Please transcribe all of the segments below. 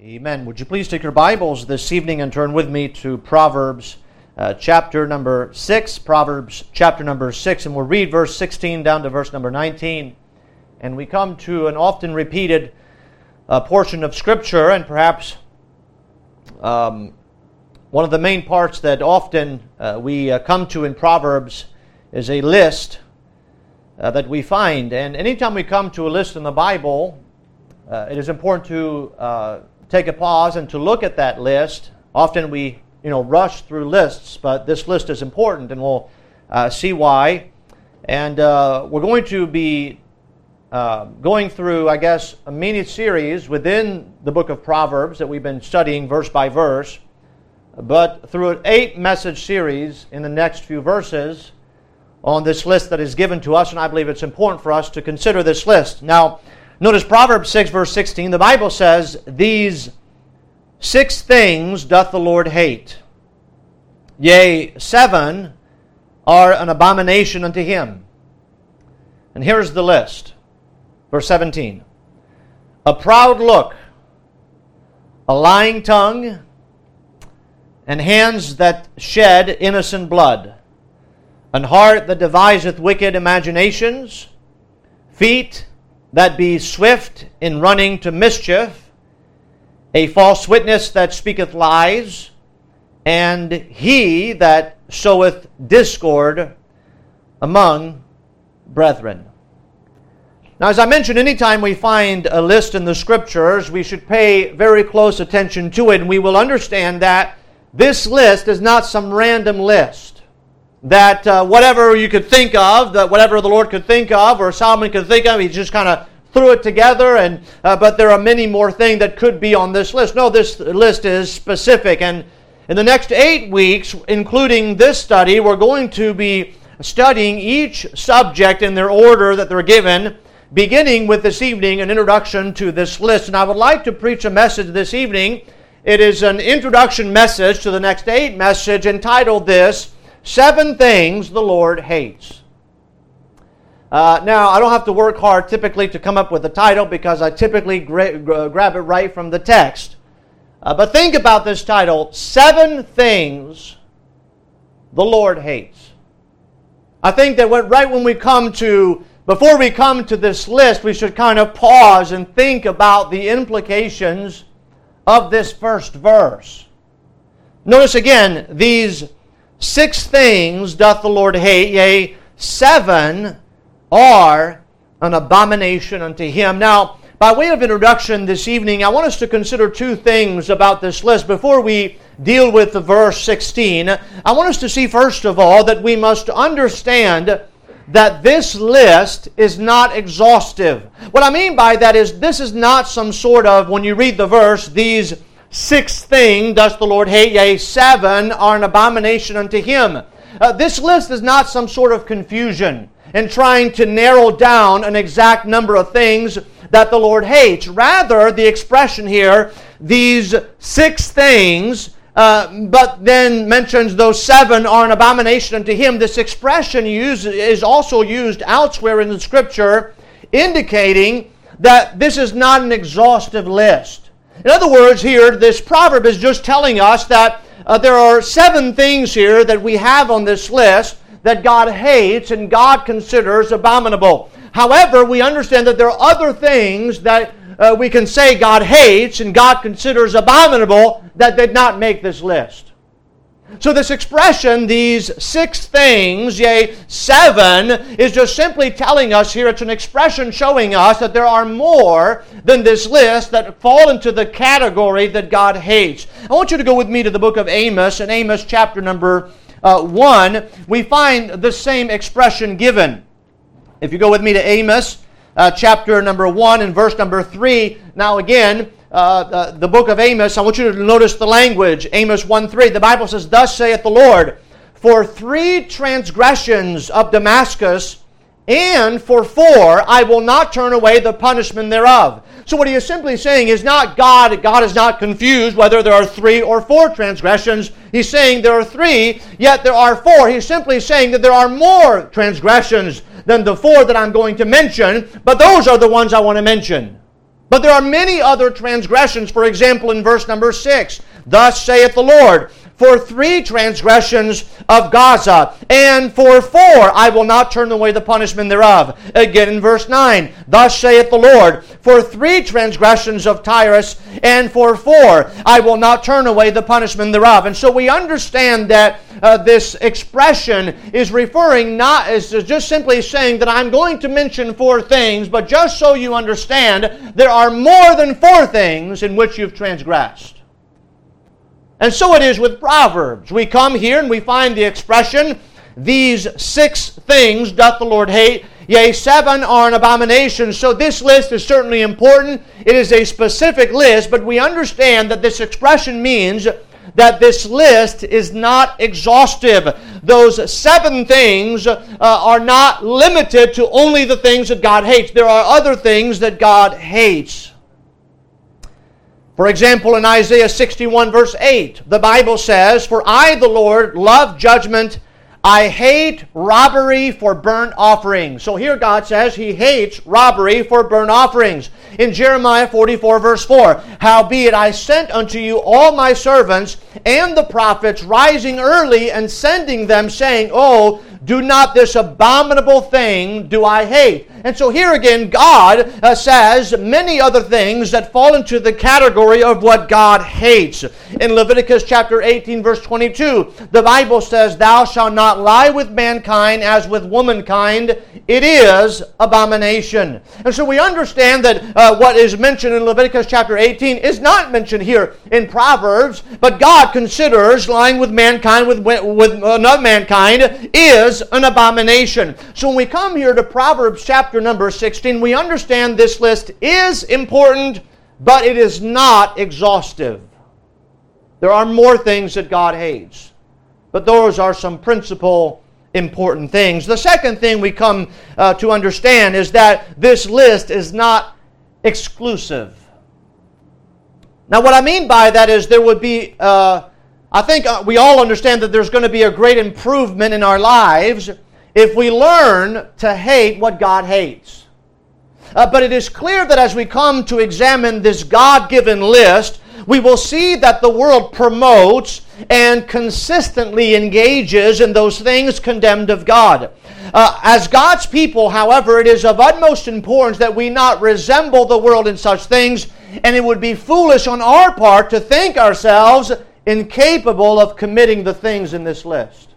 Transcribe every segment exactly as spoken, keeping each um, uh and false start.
Amen. Would you please take your Bibles this evening and turn with me to Proverbs uh, chapter number six. Proverbs chapter number six, and we'll read verse sixteen down to verse number nineteen. And we come to an often repeated uh, portion of Scripture, and perhaps um, one of the main parts that often uh, we uh, come to in Proverbs is a list uh, that we find. And anytime we come to a list in the Bible, uh, it is important to uh, take a pause and to look at that list. Often we, you know, rush through lists, but this list is important, and we'll uh, see why. And uh, we're going to be uh, going through, I guess, a mini series within the book of Proverbs that we've been studying verse by verse, but through an eight-message series in the next few verses on this list that is given to us, and I believe it's important for us to consider this list. Now, notice Proverbs six, verse sixteen, the Bible says, "These six things doth the Lord hate. Yea, seven are an abomination unto him." And here's the list. Verse seventeen. "A proud look, a lying tongue, and hands that shed innocent blood, an heart that deviseth wicked imaginations, feet that be swift in running to mischief, a false witness that speaketh lies, and he that soweth discord among brethren." Now, as I mentioned, anytime we find a list in the Scriptures, we should pay very close attention to it, and we will understand that this list is not some random list. That uh, whatever you could think of, that whatever the Lord could think of, or Solomon could think of, he just kind of threw it together, and uh, but there are many more things that could be on this list. No, this list is specific, and in the next eight weeks, including this study, we're going to be studying each subject in their order that they're given, beginning with this evening an introduction to this list. And I would like to preach a message this evening. It is an introduction message to the next eight message, entitled this, Seven Things the Lord Hates. Uh, now, I don't have to work hard typically to come up with a title, because I typically gra- gra- grab it right from the text. Uh, but think about this title, Seven Things the Lord Hates. I think that when, right when we come to, before we come to this list, we should kind of pause and think about the implications of this first verse. Notice again, these six things doth the Lord hate, yea, seven are an abomination unto him. Now, by way of introduction this evening, I want us to consider two things about this list. Before we deal with the verse sixteen, I want us to see, first of all, that we must understand that this list is not exhaustive. What I mean by that is, this is not some sort of, when you read the verse, these six things does the Lord hate, yea, seven are an abomination unto him. Uh, this list is not some sort of confusion in trying to narrow down an exact number of things that the Lord hates. Rather, the expression here, these six things, uh, but then mentions those seven are an abomination unto him. This expression used, is also used elsewhere in the Scripture, indicating that this is not an exhaustive list. In other words, here, this proverb is just telling us that uh, there are seven things here that we have on this list that God hates and God considers abominable. However, we understand that there are other things that uh, we can say God hates and God considers abominable that did not make this list. So this expression, these six things, yea, seven, is just simply telling us here, it's an expression showing us that there are more than this list that fall into the category that God hates. I want you to go with me to the book of Amos, and Amos chapter number uh, one, we find the same expression given. If you go with me to Amos uh, chapter number one and verse number three, now again, Uh, the, the book of Amos, I want you to notice the language. Amos one three, the Bible says, "Thus saith the Lord, for three transgressions of Damascus, and for four, I will not turn away the punishment thereof." So what he is simply saying is not God, God is not confused whether there are three or four transgressions. He's saying there are three, yet there are four. He's simply saying that there are more transgressions than the four that I'm going to mention, but those are the ones I want to mention. But there are many other transgressions. For example, in verse number six, thus saith the Lord, for three transgressions of Gaza, and for four I will not turn away the punishment thereof. Again in verse nine, thus saith the Lord, for three transgressions of Tyrus, and for four I will not turn away the punishment thereof. And so we understand that uh, this expression is referring not as just simply saying that I'm going to mention four things, but just so you understand, there are more than four things in which you've transgressed. And so it is with Proverbs. We come here and we find the expression, these six things doth the Lord hate, yea, seven are an abomination. So this list is certainly important. It is a specific list, but we understand that this expression means that this list is not exhaustive. Those seven things uh, are not limited to only the things that God hates. There are other things that God hates. For example, in Isaiah sixty-one verse eight, the Bible says, for I, the Lord, love judgment. I hate robbery for burnt offerings. So here God says He hates robbery for burnt offerings. In Jeremiah forty-four verse four, howbeit I sent unto you all my servants and the prophets, rising early and sending them, saying, Oh, do not this abominable thing do I hate. And so here again, God uh, says many other things that fall into the category of what God hates. In Leviticus chapter eighteen, verse twenty-two, the Bible says, Thou shalt not lie with mankind as with womankind. It is abomination. And so we understand that uh, what is mentioned in Leviticus chapter eighteen is not mentioned here in Proverbs, but God considers lying with mankind, with, with another mankind, is an abomination. So when we come here to Proverbs chapter number sixteen, we understand this list is important, but it is not exhaustive. There are more things that God hates, but those are some principal important things. The second thing we come uh, to understand is that this list is not exclusive. Now what I mean by that is there would be, uh, I think uh, we all understand that there's going to be a great improvement in our lives if we learn to hate what God hates. Uh, but it is clear that as we come to examine this God-given list, we will see that the world promotes and consistently engages in those things condemned of God. Uh, as God's people, however, it is of utmost importance that we not resemble the world in such things, and it would be foolish on our part to think ourselves incapable of committing the things in this list.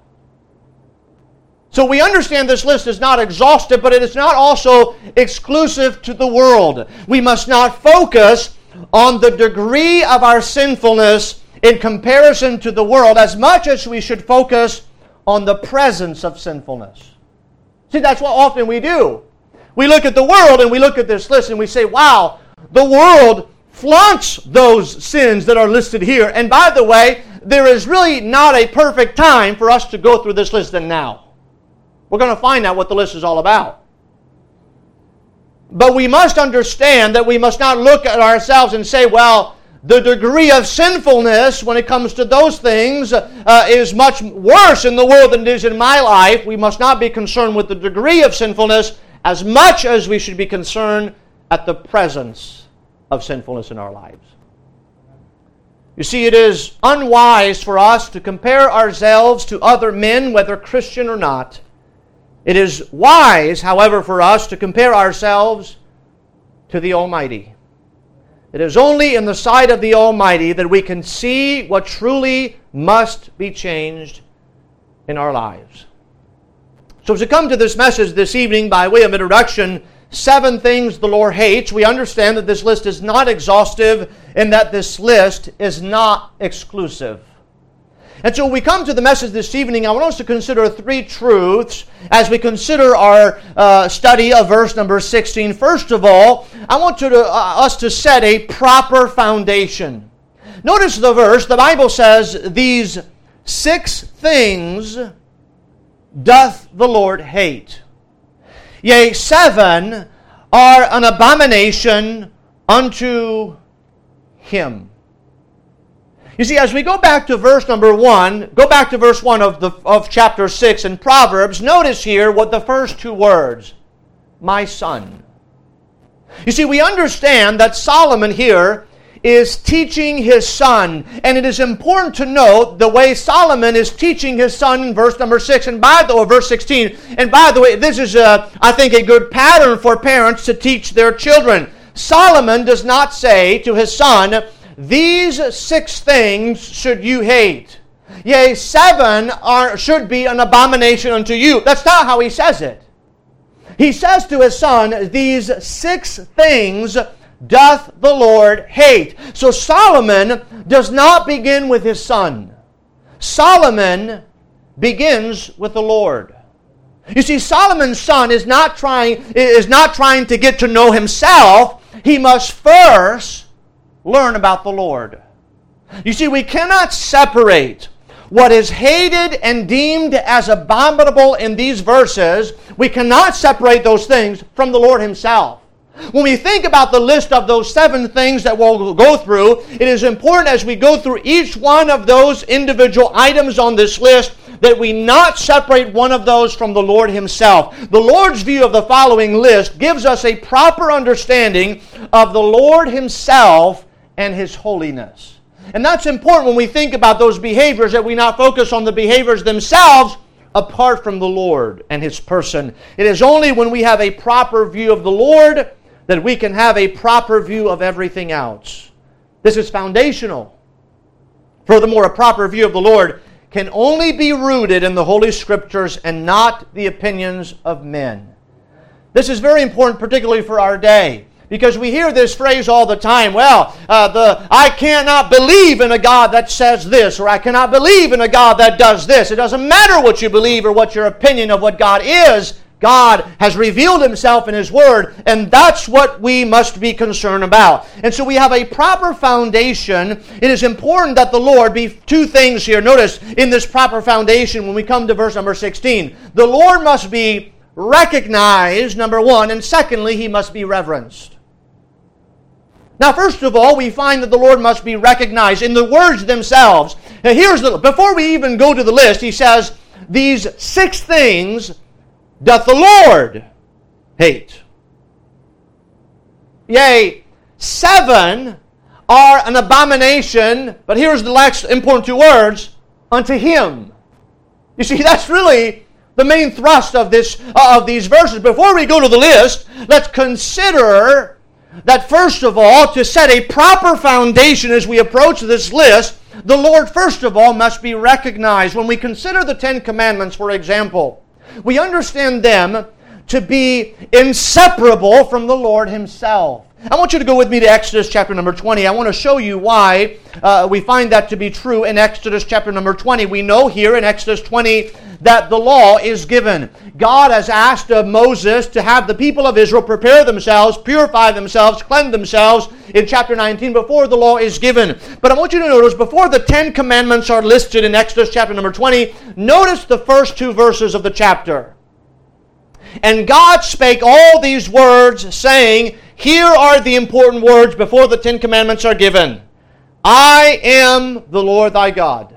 So we understand this list is not exhaustive, but it is not also exclusive to the world. We must not focus on the degree of our sinfulness in comparison to the world as much as we should focus on the presence of sinfulness. See, that's what often we do. We look at the world and we look at this list and we say, wow, the world flaunts those sins that are listed here. And by the way, there is really not a perfect time for us to go through this list than now. We're going to find out what the list is all about. But we must understand that we must not look at ourselves and say, well, the degree of sinfulness when it comes to those things uh, is much worse in the world than it is in my life. We must not be concerned with the degree of sinfulness as much as we should be concerned at the presence of sinfulness in our lives. You see, it is unwise for us to compare ourselves to other men, whether Christian or not. It is wise, however, for us to compare ourselves to the Almighty. It is only in the sight of the Almighty that we can see what truly must be changed in our lives. So as we come to this message this evening, by way of introduction, seven things the Lord hates, we understand that this list is not exhaustive and that this list is not exclusive. And so we come to the message this evening, I want us to consider three truths as we consider our uh, study of verse number sixteen. First of all, I want you to, uh, us to set a proper foundation. Notice the verse, the Bible says, these six things doth the Lord hate. Yea, seven are an abomination unto Him. You see, as we go back to verse number one, go back to verse one of, the, of chapter six in Proverbs, notice here what the first two words, my son. You see, we understand that Solomon here is teaching his son. And it is important to note the way Solomon is teaching his son in verse number six and by the or verse sixteen. And by the way, this is a, I think a good pattern for parents to teach their children. Solomon does not say to his son, "These six things should you hate. Yea, seven are should be an abomination unto you." That's not how he says it. He says to his son, "These six things doth the Lord hate." So Solomon does not begin with his son. Solomon begins with the Lord. You see, Solomon's son is not trying is not trying to get to know himself. He must first learn about the Lord. You see, we cannot separate what is hated and deemed as abominable in these verses. We cannot separate those things from the Lord Himself. When we think about the list of those seven things that we'll go through, it is important as we go through each one of those individual items on this list that we not separate one of those from the Lord Himself. The Lord's view of the following list gives us a proper understanding of the Lord Himself and His holiness. And that's important when we think about those behaviors, that we not focus on the behaviors themselves apart from the Lord and His person. It is only when we have a proper view of the Lord that we can have a proper view of everything else. This is foundational. Furthermore, a proper view of the Lord can only be rooted in the Holy Scriptures and not the opinions of men. This is very important, particularly for our day, because we hear this phrase all the time. Well, uh, the I cannot believe in a God that says this, or I cannot believe in a God that does this. It doesn't matter what you believe or what your opinion of what God is. God has revealed Himself in His Word, and that's what we must be concerned about. And so we have a proper foundation. It is important that the Lord be two things here. Notice in this proper foundation when we come to verse number sixteen. The Lord must be recognized, number one, and secondly, He must be reverenced. Now, first of all, we find that the Lord must be recognized in the words themselves. Now, here's the before we even go to the list, He says, "These six things doth the Lord hate. Yea, seven are an abomination," but here's the last important two words, "unto Him." You see, that's really the main thrust of this uh, of these verses. Before we go to the list, let's consider that first of all, to set a proper foundation as we approach this list, the Lord first of all must be recognized. When we consider the Ten Commandments, for example, we understand them to be inseparable from the Lord Himself. I want you to go with me to Exodus chapter number twenty. I want to show you why uh, we find that to be true in Exodus chapter number twenty. We know here in Exodus twenty that the law is given. God has asked of Moses to have the people of Israel prepare themselves, purify themselves, cleanse themselves in chapter nineteen before the law is given. But I want you to notice, before the Ten Commandments are listed in Exodus chapter number twenty, notice the first two verses of the chapter. "And God spake all these words, saying," here are the important words before the Ten Commandments are given, "I am the Lord thy God,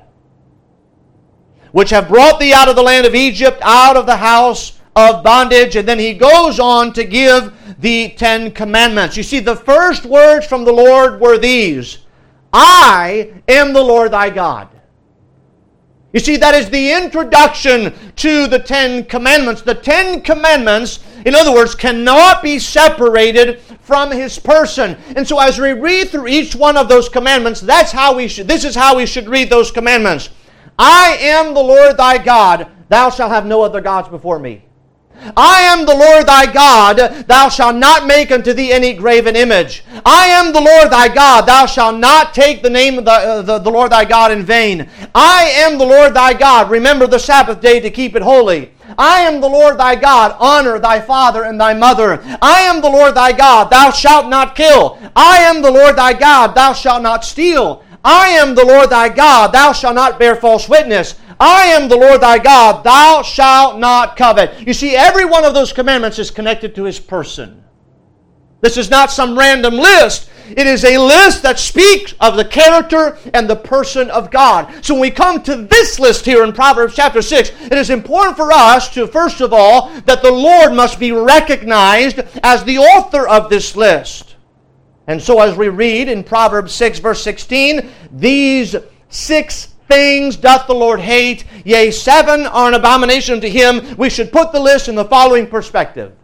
which have brought thee out of the land of Egypt, out of the house of bondage." And then he goes on to give the Ten Commandments. You see, the first words from the Lord were these, "I am the Lord thy God." You see, that is the introduction to the Ten Commandments. The Ten Commandments, in other words, cannot be separated from His person. And so as we read through each one of those commandments, that's how we should, this is how we should read those commandments. "I am the Lord thy God, thou shalt have no other gods before me. I am the Lord thy God, thou shalt not make unto thee any graven image. I am the Lord thy God, thou shalt not take the name of the, uh, the, the Lord thy God in vain. I am the Lord thy God, remember the Sabbath day to keep it holy. I am the Lord thy God, honor thy father and thy mother. I am the Lord thy God, thou shalt not kill. I am the Lord thy God, thou shalt not steal. I am the Lord thy God, thou shalt not bear false witness. I am the Lord thy God, thou shalt not covet." You see, every one of those commandments is connected to His person. This is not some random list. It is a list that speaks of the character and the person of God. So when we come to this list here in Proverbs chapter six, it is important for us to, first of all, that the Lord must be recognized as the author of this list. And so as we read in Proverbs six, verse sixteen, these six things doth the Lord hate, yea, seven are an abomination to him. We should put the list in the following perspective.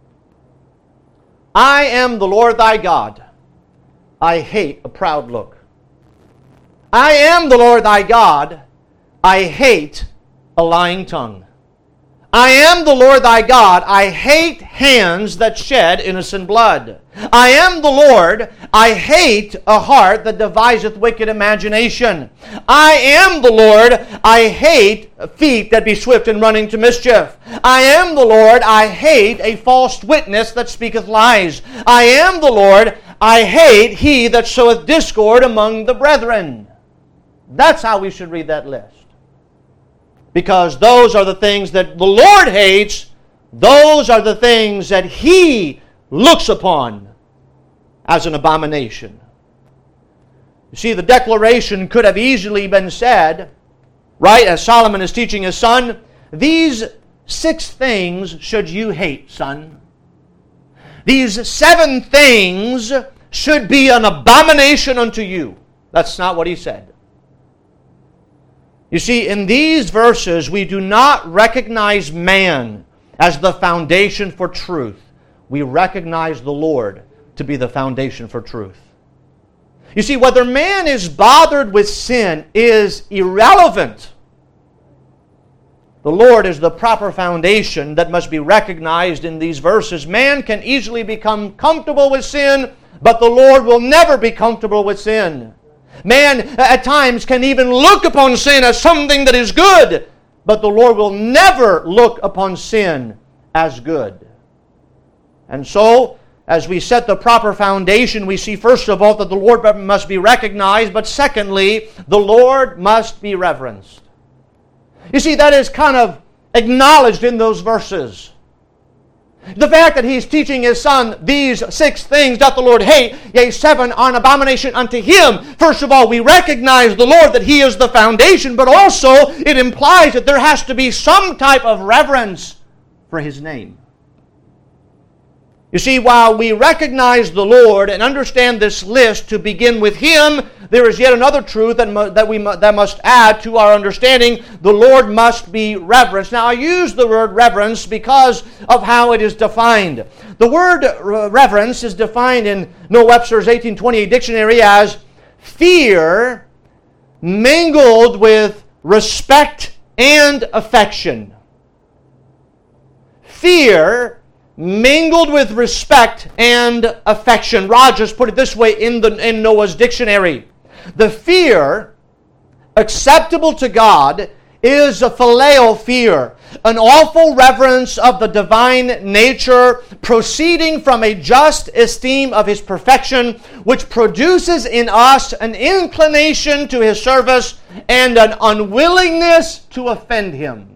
I am the Lord thy God. I hate a proud look. I am the Lord thy God. I hate a lying tongue. I am the Lord thy God. I hate hands that shed innocent blood. I am the Lord. I hate a heart that deviseth wicked imagination. I am the Lord. I hate feet that be swift in running to mischief. I am the Lord. I hate a false witness that speaketh lies. I am the Lord. I hate he that soweth discord among the brethren. That's how we should read that list. Because those are the things that the Lord hates. Those are the things that He looks upon as an abomination. You see, the declaration could have easily been said, right, as Solomon is teaching his son, these six things should you hate, son. These seven things should be an abomination unto you. That's not what he said. You see, in these verses, we do not recognize man as the foundation for truth. We recognize the Lord to be the foundation for truth. You see, whether man is bothered with sin is irrelevant. The Lord is the proper foundation that must be recognized in these verses. Man can easily become comfortable with sin, but the Lord will never be comfortable with sin. Man, at times, can even look upon sin as something that is good, but the Lord will never look upon sin as good. And so, as we set the proper foundation, we see first of all that the Lord must be recognized, but secondly, the Lord must be reverenced. You see, that is kind of acknowledged in those verses. The fact that he's teaching his son, these six things doth the Lord hate, yea, seven are an abomination unto him. First of all, we recognize the Lord that he is the foundation, but also it implies that there has to be some type of reverence for his name. You see, while we recognize the Lord and understand this list to begin with Him, there is yet another truth that, mu- that we mu- that must add to our understanding. The Lord must be reverenced. Now, I use the word reverence because of how it is defined. The word reverence is defined in Noah Webster's eighteen twenty-eight dictionary as fear mingled with respect and affection. Fear mingled with respect and affection. Rogers put it this way in, the, in Noah's dictionary. The fear acceptable to God is a phileo fear, an awful reverence of the divine nature proceeding from a just esteem of His perfection, which produces in us an inclination to His service and an unwillingness to offend Him.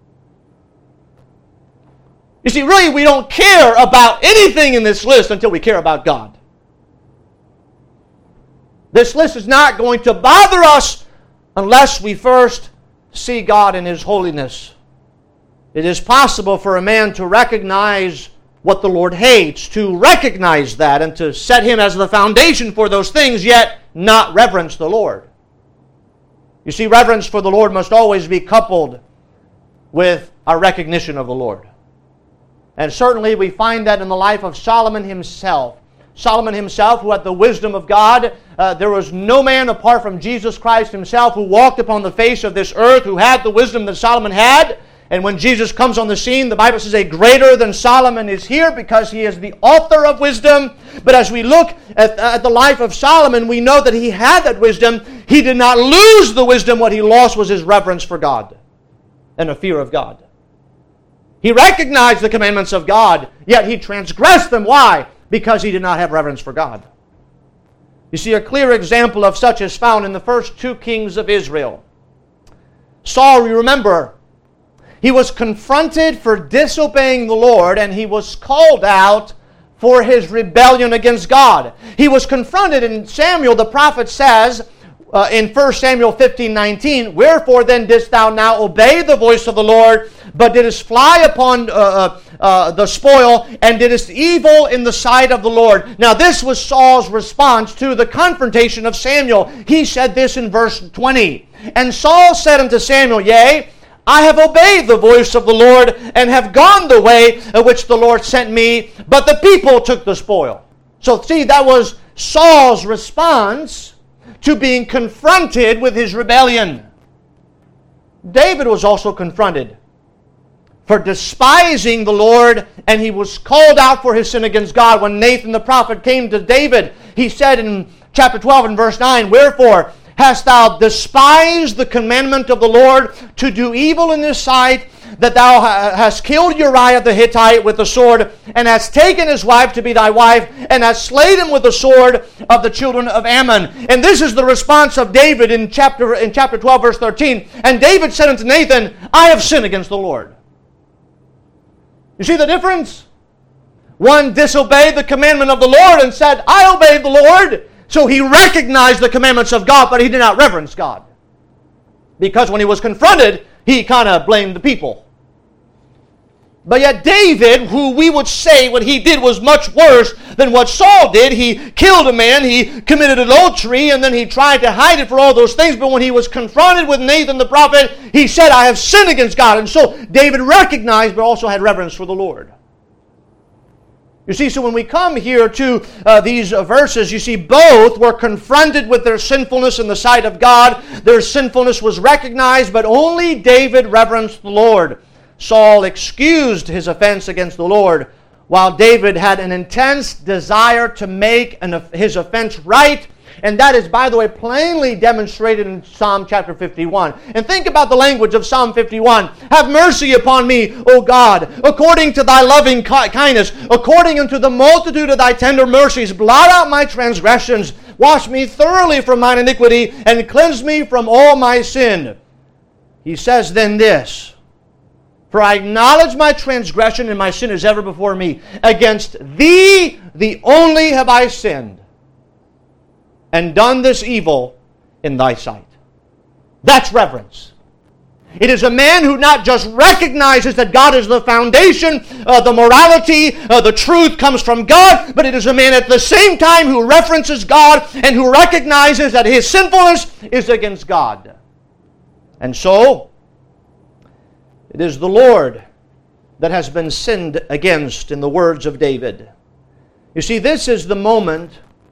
You see, really, we don't care about anything in this list until we care about God. This list is not going to bother us unless we first see God in His holiness. It is possible for a man to recognize what the Lord hates, to recognize that and to set Him as the foundation for those things, yet not reverence the Lord. You see, reverence for the Lord must always be coupled with our recognition of the Lord. And certainly we find that in the life of Solomon himself. Solomon himself, who had the wisdom of God, uh, there was no man apart from Jesus Christ Himself who walked upon the face of this earth who had the wisdom that Solomon had. And when Jesus comes on the scene, the Bible says a greater than Solomon is here because he is the author of wisdom. But as we look at, at the life of Solomon, we know that he had that wisdom. He did not lose the wisdom. What he lost was his reverence for God and a fear of God. He recognized the commandments of God, yet he transgressed them. Why? Because he did not have reverence for God. You see, a clear example of such is found in the first two kings of Israel. Saul, you remember, he was confronted for disobeying the Lord, and he was called out for his rebellion against God. He was confronted, and Samuel the prophet says uh, in First Samuel fifteen nineteen, "Wherefore then didst thou now obey the voice of the Lord, but didst fly upon uh, uh, uh, the spoil, and didst evil in the sight of the Lord." Now this was Saul's response to the confrontation of Samuel. He said this in verse twenty, "And Saul said unto Samuel, Yea, I have obeyed the voice of the Lord, and have gone the way which the Lord sent me, but the people took the spoil." So see, that was Saul's response to being confronted with his rebellion. David was also confronted for despising the Lord, and he was called out for his sin against God. When Nathan the prophet came to David, he said in chapter twelve and verse nine, "Wherefore hast thou despised the commandment of the Lord to do evil in his sight, that thou hast killed Uriah the Hittite with the sword, and hast taken his wife to be thy wife, and hast slain him with the sword of the children of Ammon?" And this is the response of David in chapter, in chapter twelve, verse thirteen. "And David said unto Nathan, I have sinned against the Lord." You see the difference? One disobeyed the commandment of the Lord and said, "I obeyed the Lord." So he recognized the commandments of God, but he did not reverence God. Because when he was confronted, he kind of blamed the people. But yet David, who we would say what he did was much worse than what Saul did. He killed a man, he committed adultery, and then he tried to hide it for all those things. But when he was confronted with Nathan the prophet, he said, "I have sinned against God." And so David recognized, but also had reverence for the Lord. You see, so when we come here to uh, these uh, verses, you see both were confronted with their sinfulness in the sight of God. Their sinfulness was recognized, but only David reverenced the Lord. Saul excused his offense against the Lord, while David had an intense desire to make an, his offense right. And that is, by the way, plainly demonstrated in Psalm chapter fifty-one. And think about the language of Psalm fifty-one. "Have mercy upon me, O God, according to thy loving kindness, according unto the multitude of thy tender mercies. Blot out my transgressions. Wash me thoroughly from mine iniquity, and cleanse me from all my sin." He says then this, "For I acknowledge my transgression, and my sin is ever before me. Against thee, the only, have I sinned, and done this evil in thy sight." That's reverence. It is a man who not just recognizes that God is the foundation, uh, the morality, uh, the truth comes from God, but it is a man at the same time who references God and who recognizes that his sinfulness is against God. And so, it is the Lord that has been sinned against, in the words of David. You see, this is the moment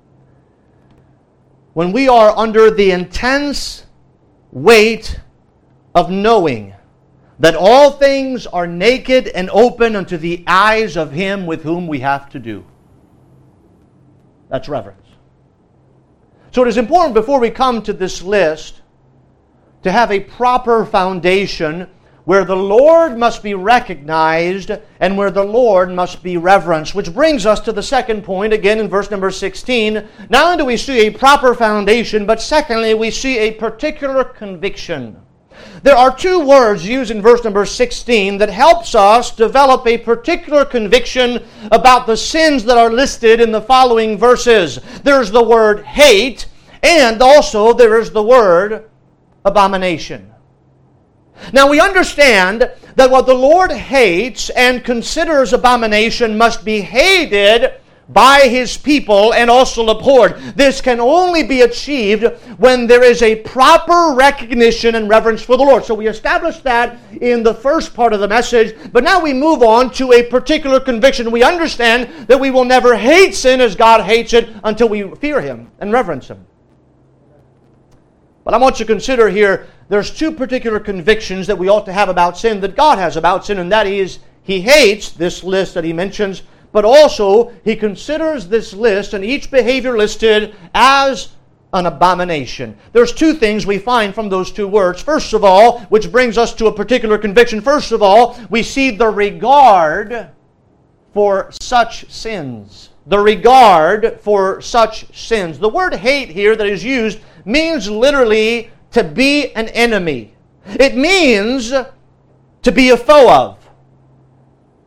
when we are under the intense weight of knowing that all things are naked and open unto the eyes of Him with whom we have to do. That's reverence. So it is important, before we come to this list, to have a proper foundation where the Lord must be recognized and where the Lord must be reverenced. Which brings us to the second point, again in verse number sixteen. Not only do we see a proper foundation, but secondly, we see a particular conviction. There are two words used in verse number sixteen that helps us develop a particular conviction about the sins that are listed in the following verses. There's the word hate, and also there is the word abomination. Now we understand that what the Lord hates and considers abomination must be hated by His people and also abhorred. This can only be achieved when there is a proper recognition and reverence for the Lord. So we established that in the first part of the message, but now we move on to a particular conviction. We understand that we will never hate sin as God hates it until we fear Him and reverence Him. But I want you to consider here, there's two particular convictions that we ought to have about sin, that God has about sin, and that is, He hates this list that He mentions, but also He considers this list and each behavior listed as an abomination. There's two things we find from those two words. First of all, which brings us to a particular conviction, first of all, we see the regard for such sins. The regard for such sins. The word hate here that is used means literally to be an enemy. It means to be a foe of.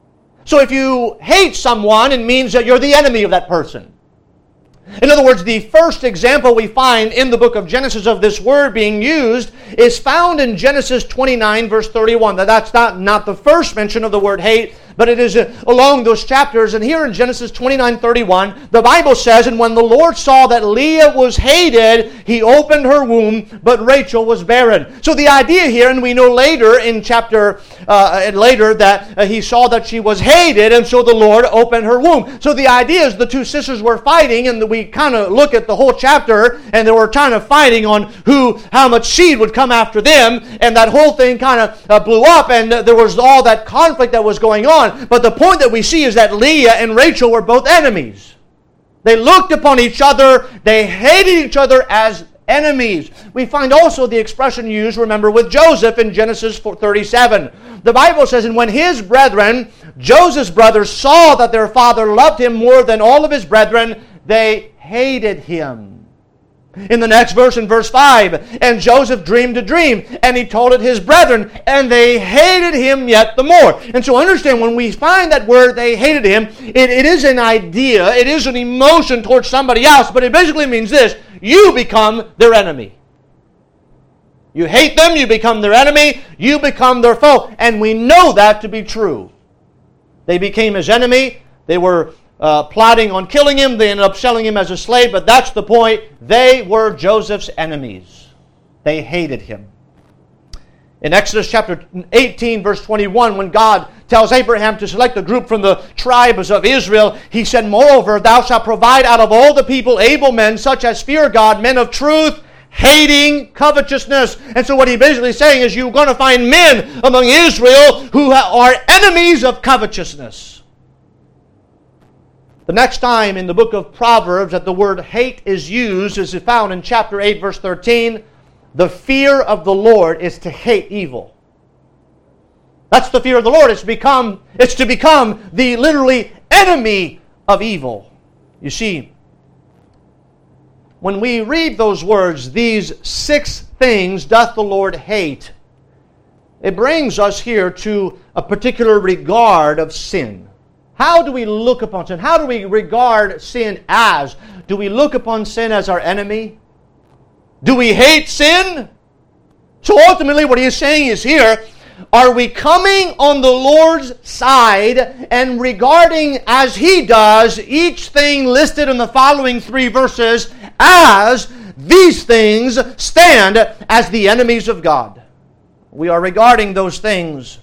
So if you hate someone, it means that you're the enemy of that person. In other words, the first example we find in the book of Genesis of this word being used is found in Genesis twenty-nine, verse thirty-one. Now, that's not, not the first mention of the word hate, but it is along those chapters. And here in Genesis twenty-nine, thirty-one, the Bible says, "And when the Lord saw that Leah was hated, He opened her womb, but Rachel was barren." So the idea here, and we know later in chapter, uh, later that uh, He saw that she was hated, and so the Lord opened her womb. So the idea is the two sisters were fighting, and we kind of look at the whole chapter, and they were kind of fighting on who, how much seed would come after them, and that whole thing kind of uh, blew up, and uh, there was all that conflict that was going on. But the point that we see is that Leah and Rachel were both enemies. They looked upon each other. They hated each other as enemies. We find also the expression used, remember, with Joseph in Genesis thirty-seven. The Bible says, "And when his brethren, Joseph's brothers, saw that their father loved him more than all of his brethren, they hated him." In the next verse, in verse five, "And Joseph dreamed a dream, and he told it his brethren, and they hated him yet the more." And so understand, when we find that word, they hated him, it, it is an idea, it is an emotion towards somebody else, but it basically means this: you become their enemy. You hate them, you become their enemy, you become their foe. And we know that to be true. They became his enemy, they were Uh, plotting on killing him. They ended up selling him as a slave, but that's the point. They were Joseph's enemies. They hated him. In Exodus chapter eighteen, verse twenty-one, when God tells Abraham to select a group from the tribes of Israel, He said, "Moreover, thou shalt provide out of all the people able men, such as fear God, men of truth, hating covetousness." And so what He basically saying is, you're going to find men among Israel who are enemies of covetousness. The next time in the book of Proverbs that the word hate is used is found in chapter eight, verse thirteen. The fear of the Lord is to hate evil. That's the fear of the Lord. It's become, it's to become the literally enemy of evil. You see, when we read those words, "These six things doth the Lord hate," it brings us here to a particular regard of sin. How do we look upon sin? How do we regard sin as? Do we look upon sin as our enemy? Do we hate sin? So ultimately what he is saying is here, are we coming on the Lord's side and regarding as He does each thing listed in the following three verses as these things stand as the enemies of God? We are regarding those things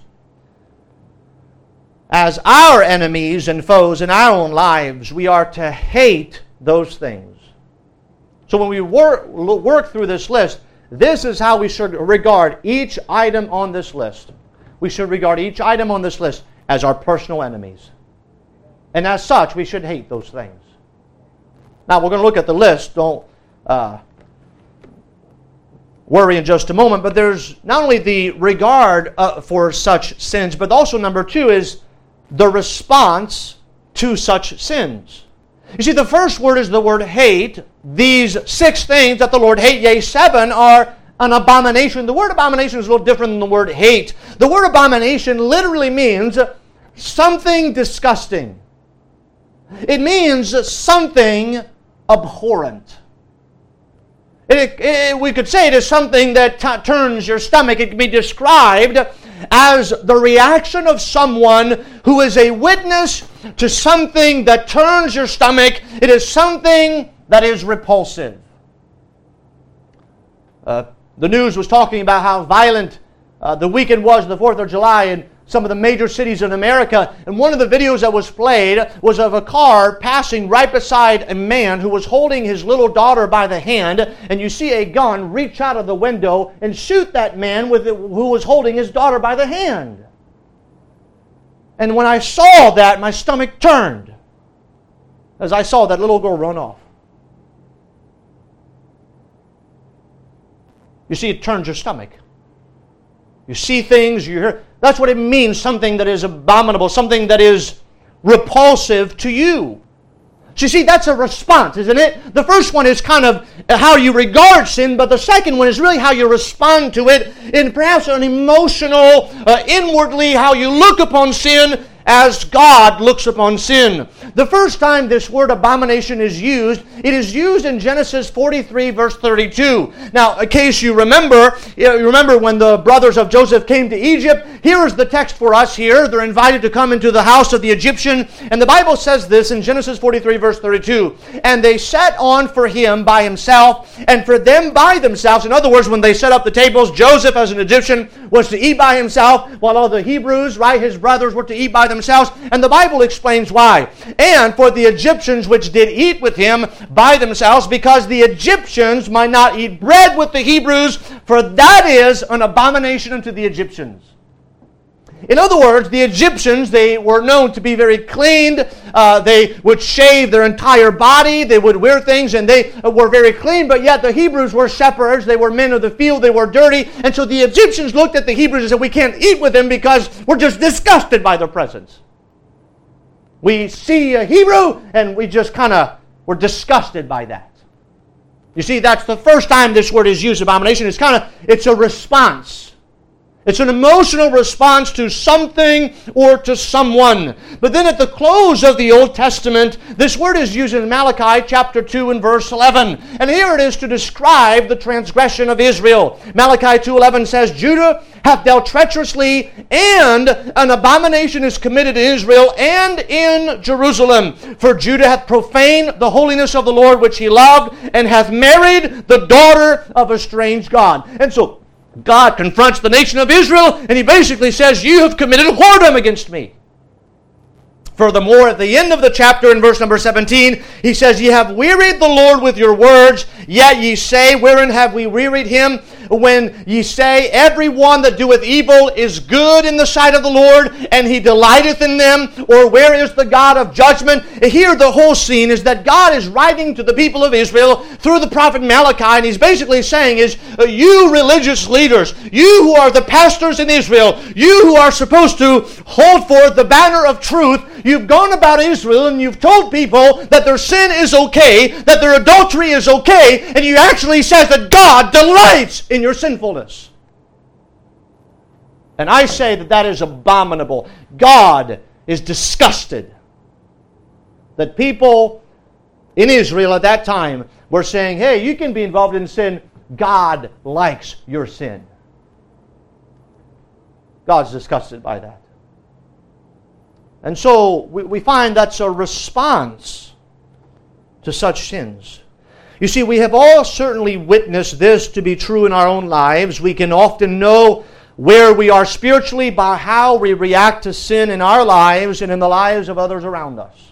as our enemies and foes in our own lives. We are to hate those things. So when we work, work through this list, this is how we should regard each item on this list. We should regard each item on this list as our personal enemies. And as such, we should hate those things. Now, we're going to look at the list. Don't uh, worry in just a moment. But there's not only the regard uh, for such sins, but also number two is the response to such sins. You see, the first word is the word hate. These six things that the Lord hate, yea, seven, are an abomination. The word abomination is a little different than the word hate. The word abomination literally means something disgusting. It means something abhorrent. It, it, we could say it is something that t- turns your stomach. It can be described as the reaction of someone who is a witness to something that turns your stomach. It is something that is repulsive. Uh, the news was talking about how violent uh, the weekend was, the fourth of July, in some of the major cities in America. And one of the videos that was played was of a car passing right beside a man who was holding his little daughter by the hand. And you see a gun reach out of the window and shoot that man with it, who was holding his daughter by the hand. And when I saw that, my stomach turned as I saw that little girl run off. You see, it turns your stomach. You see things, you hear. That's what it means, something that is abominable, something that is repulsive to you. So you see, that's a response, isn't it? The first one is kind of how you regard sin, but the second one is really how you respond to it, in perhaps an emotional, uh, inwardly, how you look upon sin as God looks upon sin. The first time this word abomination is used, it is used in Genesis forty-three, verse thirty-two. Now, in case you remember, you remember when the brothers of Joseph came to Egypt, here is the text for us here. They're invited to come into the house of the Egyptian, and the Bible says this in Genesis forty-three, verse thirty-two. And they sat on for him by himself, and for them by themselves. In other words, when they set up the tables, Joseph as an Egyptian was to eat by himself, while all the Hebrews, right, his brothers, were to eat by themselves. And the Bible explains why. And for the Egyptians which did eat with him by themselves, because the Egyptians might not eat bread with the Hebrews, for that is an abomination unto the Egyptians. In other words, the Egyptians, they were known to be very clean. Uh, they would shave their entire body. They would wear things, and they were very clean. But yet the Hebrews were shepherds. They were men of the field. They were dirty. And so the Egyptians looked at the Hebrews and said, we can't eat with them because we're just disgusted by their presence. We see a Hebrew, and we just kind of were disgusted by that. You see, that's the first time this word is used, abomination. It's kind of, it's a response. It's an emotional response to something or to someone. But then at the close of the Old Testament, this word is used in Malachi chapter two and verse eleven. And here it is to describe the transgression of Israel. Malachi two eleven says, Judah hath dealt treacherously, and an abomination is committed in Israel and in Jerusalem. For Judah hath profaned the holiness of the Lord which he loved, and hath married the daughter of a strange god. And so God confronts the nation of Israel, and he basically says, you have committed whoredom against me. Furthermore, at the end of the chapter in verse number seventeen, he says, ye have wearied the Lord with your words, yet ye say, wherein have we wearied him? When ye say, every one that doeth evil is good in the sight of the Lord, and he delighteth in them, or where is the God of judgment? Here the whole scene is that God is writing to the people of Israel through the prophet Malachi, and he's basically saying is, you religious leaders, you who are the pastors in Israel, you who are supposed to hold forth the banner of truth, you've gone about Israel and you've told people that their sin is okay, that their adultery is okay, and you actually says that God delights in your sinfulness. And I say that that is abominable. God is disgusted that people in Israel at that time were saying, hey, you can be involved in sin. God likes your sin. God's disgusted by that. And so we, we find that's a response to such sins. You see, we have all certainly witnessed this to be true in our own lives. We can often know where we are spiritually by how we react to sin in our lives and in the lives of others around us.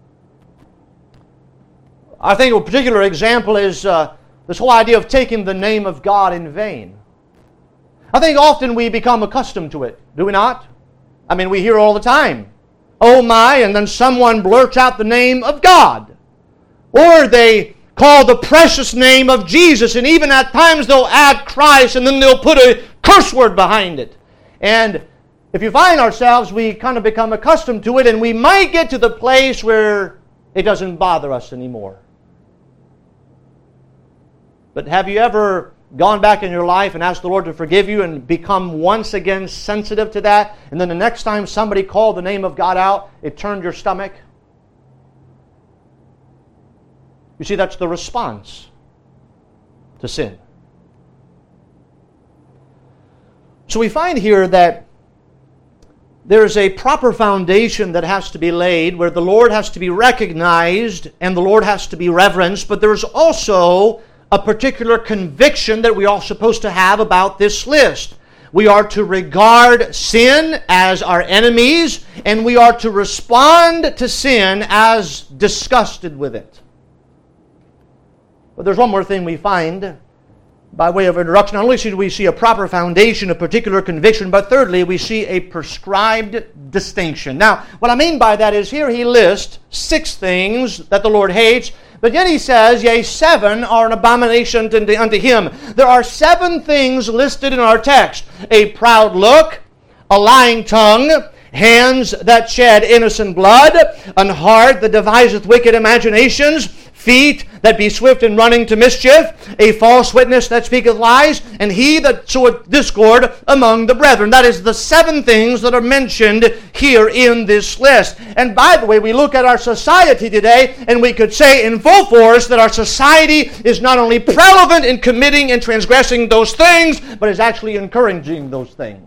I think a particular example is uh, this whole idea of taking the name of God in vain. I think often we become accustomed to it, do we not? I mean, we hear all the time, oh my, and then someone blurts out the name of God. Or they call the precious name of Jesus, and even at times they'll add Christ, and then they'll put a curse word behind it. And if you find ourselves, we kind of become accustomed to it, and we might get to the place where it doesn't bother us anymore. But have you ever gone back in your life and asked the Lord to forgive you and become once again sensitive to that, and then the next time somebody called the name of God out, it turned your stomach? You see, that's the response to sin. So we find here that there's a proper foundation that has to be laid where the Lord has to be recognized and the Lord has to be reverenced, but there's also a particular conviction that we are supposed to have about this list. We are to regard sin as our enemies, and we are to respond to sin as disgusted with it. But there's one more thing we find by way of introduction. Not only do we see a proper foundation, a particular conviction, but thirdly, we see a prescribed distinction. Now, what I mean by that is here he lists six things that the Lord hates, but yet he says, yea, seven are an abomination unto him. There are seven things listed in our text. A proud look, a lying tongue, hands that shed innocent blood, an heart that deviseth wicked imaginations, feet that be swift in running to mischief, a false witness that speaketh lies, and he that soweth discord among the brethren. That is the seven things that are mentioned here in this list. And by the way, we look at our society today, and we could say in full force that our society is not only prevalent in committing and transgressing those things, but is actually encouraging those things.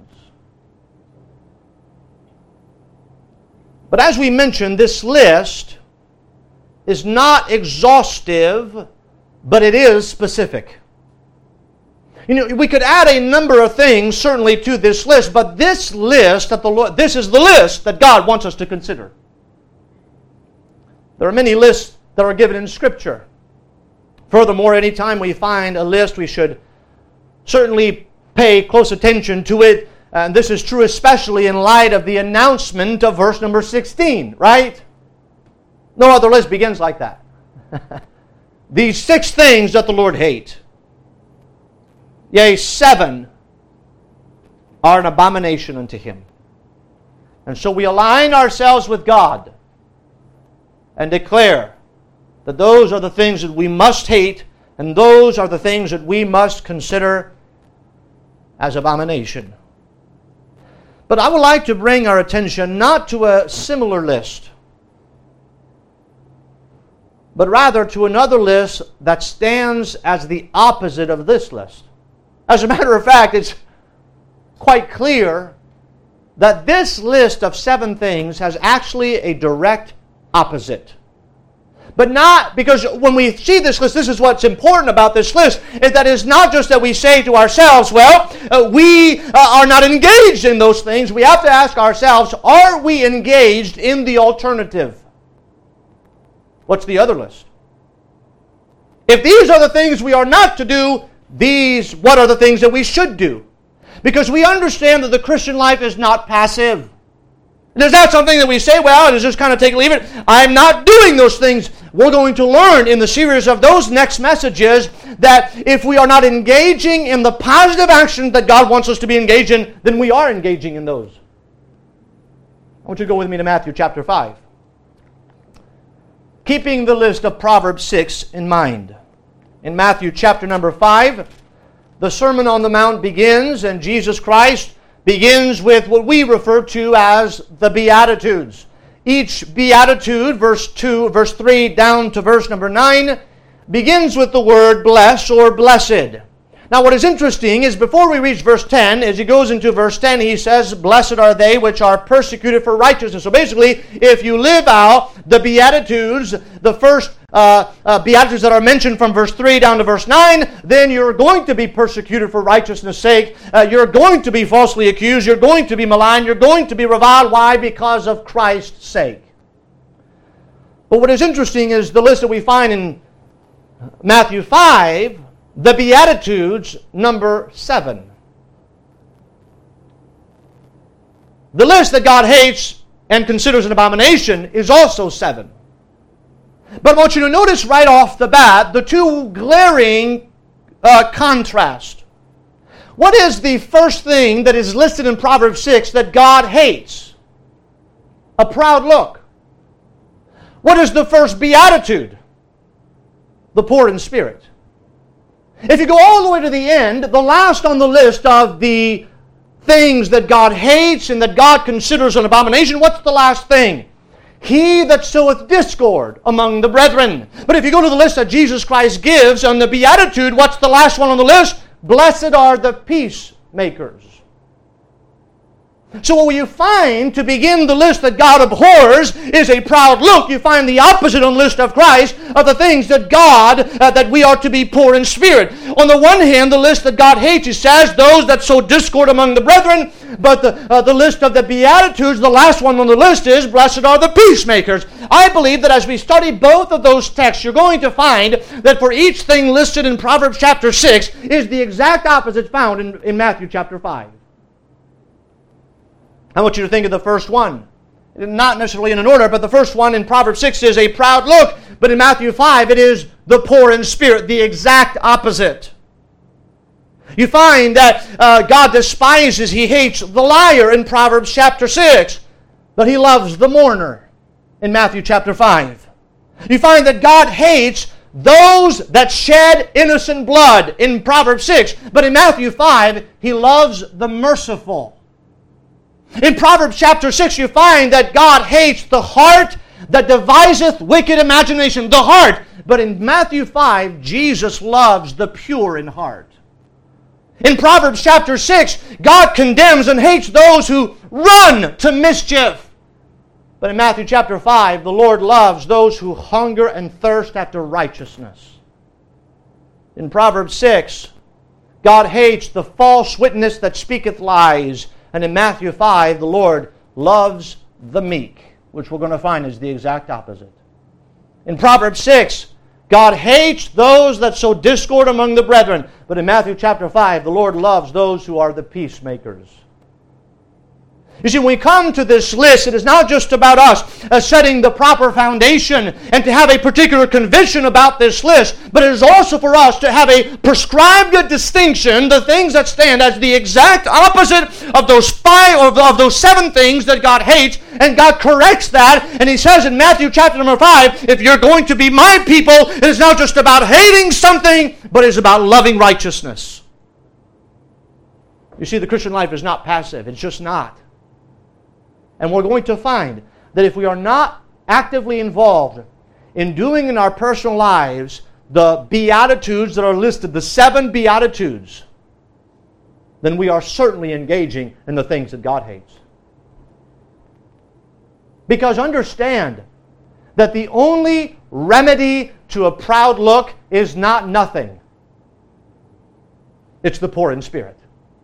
But as we mentioned, this list is not exhaustive, but it is specific. You know, we could add a number of things certainly to this list, but this list that the Lord, this is the list that God wants us to consider. There are many lists that are given in Scripture. Furthermore, anytime we find a list, we should certainly pay close attention to it. And this is true especially in light of the announcement of verse number sixteen, right? No other list begins like that. These six things that the Lord hates, yea, seven are an abomination unto Him. And so we align ourselves with God and declare that those are the things that we must hate, and those are the things that we must consider as abomination. But I would like to bring our attention not to a similar list, but rather to another list that stands as the opposite of this list. As a matter of fact, it's quite clear that this list of seven things has actually a direct opposite. But not, because when we see this list, this is what's important about this list, is that it's not just that we say to ourselves, well, uh, we uh, are not engaged in those things. We have to ask ourselves, are we engaged in the alternative? What's the other list? If these are the things we are not to do, these, what are the things that we should do? Because we understand that the Christian life is not passive. It is not something that we say, well, it's just kind of take it, leave it. I'm not doing those things. We're going to learn in the series of those next messages that if we are not engaging in the positive actions that God wants us to be engaged in, then we are engaging in those. I want you to go with me to Matthew chapter five. Keeping the list of Proverbs six in mind. In Matthew chapter number five, the Sermon on the Mount begins, and Jesus Christ begins with what we refer to as the Beatitudes. Each Beatitude, verse two, verse three down to verse number nine, begins with the word bless or blessed. Now what is interesting is before we reach verse ten, as he goes into verse ten, he says, blessed are they which are persecuted for righteousness. So basically, if you live out the Beatitudes, the first uh, uh, Beatitudes that are mentioned from verse three down to verse nine, then you're going to be persecuted for righteousness' sake. Uh, you're going to be falsely accused. You're going to be maligned. You're going to be reviled. Why? Because of Christ's sake. But what is interesting is the list that we find in Matthew five, the Beatitudes, number seven. The list that God hates and considers an abomination is also seven. But I want you to notice right off the bat the two glaring uh, contrast. What is the first thing that is listed in Proverbs six that God hates? A proud look. What is the first beatitude? The poor in spirit. If you go all the way to the end, the last on the list of the things that God hates and that God considers an abomination, what's the last thing? He that soweth discord among the brethren. But if you go to the list that Jesus Christ gives on the Beatitude, what's the last one on the list? Blessed are the peacemakers. So what you find to begin the list that God abhors is a proud look. You find the opposite on the list of Christ of the things that God, uh, that we are to be poor in spirit. On the one hand, the list that God hates, he says, those that sow discord among the brethren. But the, uh, the list of the Beatitudes, the last one on the list is, blessed are the peacemakers. I believe that as we study both of those texts, you're going to find that for each thing listed in Proverbs chapter six is the exact opposite found in, in Matthew chapter five. I want you to think of the first one. Not necessarily in an order, but the first one in Proverbs six is a proud look. But in Matthew five, it is the poor in spirit, the exact opposite. You find that uh, God despises, he hates the liar in Proverbs chapter six. But he loves the mourner in Matthew chapter five. You find that God hates those that shed innocent blood in Proverbs six. But in Matthew five, He loves the merciful. In Proverbs chapter six, you find that God hates the heart that deviseth wicked imagination. The heart. But in Matthew five, Jesus loves the pure in heart. In Proverbs chapter six, God condemns and hates those who run to mischief. But in Matthew chapter five, the Lord loves those who hunger and thirst after righteousness. In Proverbs six, God hates the false witness that speaketh lies. And in Matthew five, the Lord loves the meek, which we're going to find is the exact opposite. In Proverbs six, God hates those that sow discord among the brethren. But in Matthew chapter five, the Lord loves those who are the peacemakers. You see, when we come to this list, it is not just about us uh, setting the proper foundation and to have a particular conviction about this list, but it is also for us to have a prescribed distinction, the things that stand as the exact opposite of those five or of those seven things that God hates, and God corrects that, and He says in Matthew chapter number five, if you're going to be my people, it is not just about hating something, but it is about loving righteousness. You see, the Christian life is not passive. It's just not. And we're going to find that if we are not actively involved in doing in our personal lives the Beatitudes that are listed, the seven Beatitudes, then we are certainly engaging in the things that God hates. Because understand that the only remedy to a proud look is not nothing. It's the poor in spirit.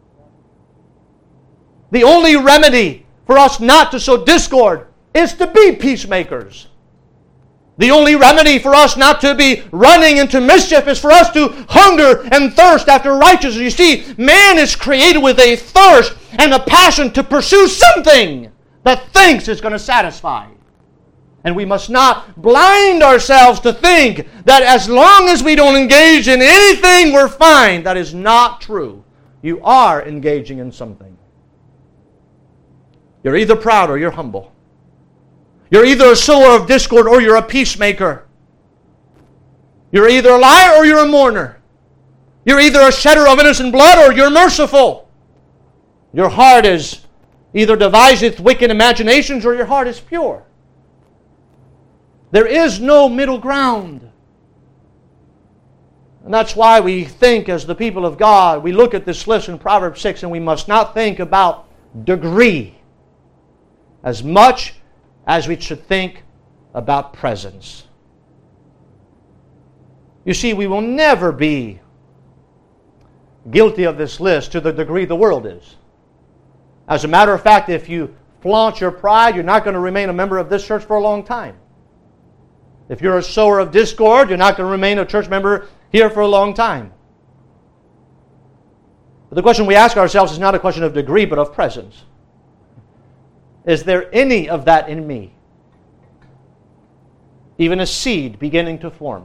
The only remedy for us not to sow discord is to be peacemakers. The only remedy for us not to be running into mischief is for us to hunger and thirst after righteousness. You see, man is created with a thirst and a passion to pursue something that thinks is going to satisfy. And we must not blind ourselves to think that as long as we don't engage in anything, we're fine. That is not true. You are engaging in something. You're either proud or you're humble. You're either a sower of discord or you're a peacemaker. You're either a liar or you're a mourner. You're either a shedder of innocent blood or you're merciful. Your heart is either deviseth wicked imaginations or your heart is pure. There is no middle ground. And that's why we think as the people of God, we look at this list in Proverbs six and we must not think about degree as much as we should think about presence. You see, we will never be guilty of this list to the degree the world is. As a matter of fact, if you flaunt your pride, you're not going to remain a member of this church for a long time. If you're a sower of discord, you're not going to remain a church member here for a long time. But the question we ask ourselves is not a question of degree, but of presence. Is there any of that in me? Even a seed beginning to form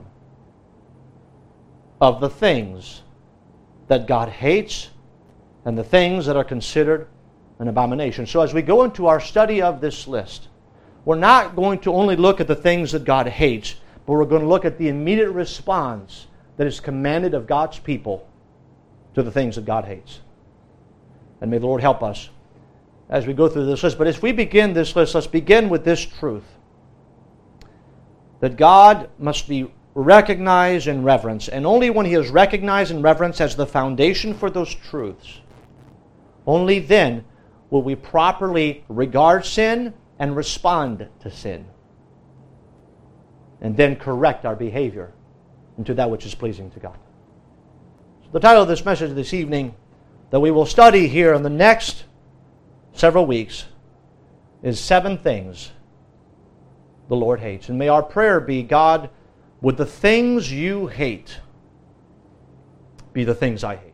of the things that God hates and the things that are considered an abomination. So as we go into our study of this list, we're not going to only look at the things that God hates, but we're going to look at the immediate response that is commanded of God's people to the things that God hates. And may the Lord help us as we go through this list. But as we begin this list, let's begin with this truth. That God must be recognized and reverenced. And only when He is recognized and reverenced as the foundation for those truths, only then will we properly regard sin and respond to sin. And then correct our behavior into that which is pleasing to God. So the title of this message this evening that we will study here in the next several weeks is Seven Things the Lord Hates. And may our prayer be, God, would the things you hate be the things I hate.